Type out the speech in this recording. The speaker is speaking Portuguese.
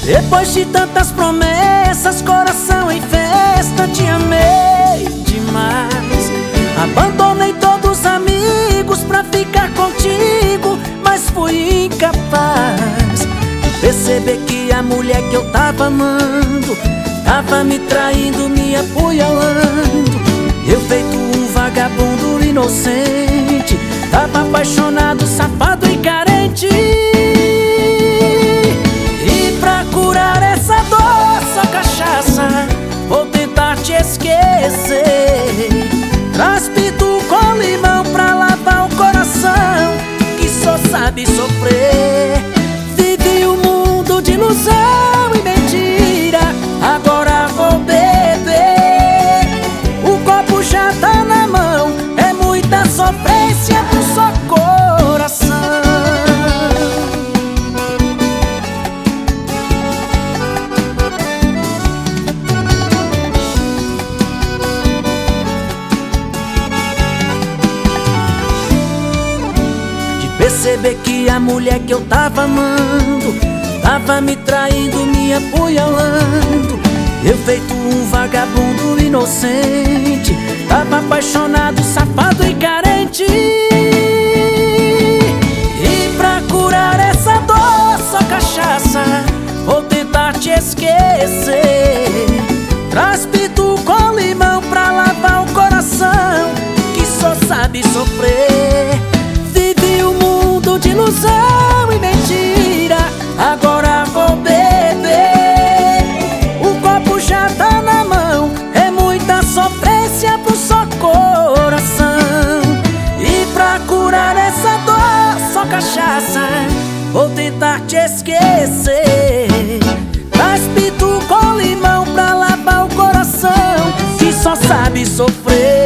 Depois de tantas promessas, coração em festa, te amei demais. Abandonei todos os amigos pra ficar contigo, mas fui incapaz de perceber que a mulher que eu tava amando tava me traindo, me apunhalando. Eu feito um vagabundo inocente, tava apaixonado, safado e carente. E pra curar essa dor, só cachaça, vou tentar te esquecer. Traz pitu com limão pra lavar o coração, que só sabe sofrer. Vivi um mundo de ilusão e mentira, agora vou beber. O copo já tá na mão, é muita sofrência pro só coração. Perceber que a mulher que eu tava amando tava me traindo, me apunhalando. Eu feito um vagabundo inocente, tava apaixonado, safado e carente. E pra curar essa dor, só cachaça, vou tentar te esquecer. Traz pitu com limão pra lavar o coração, que só sabe sofrer. De ilusão e mentira, agora vou beber. O copo já tá na mão, é muita sofrência pro só coração. E pra curar essa dor, só cachaça, vou tentar te esquecer. Traz pitu com limão pra lavar o coração, que só sabe sofrer.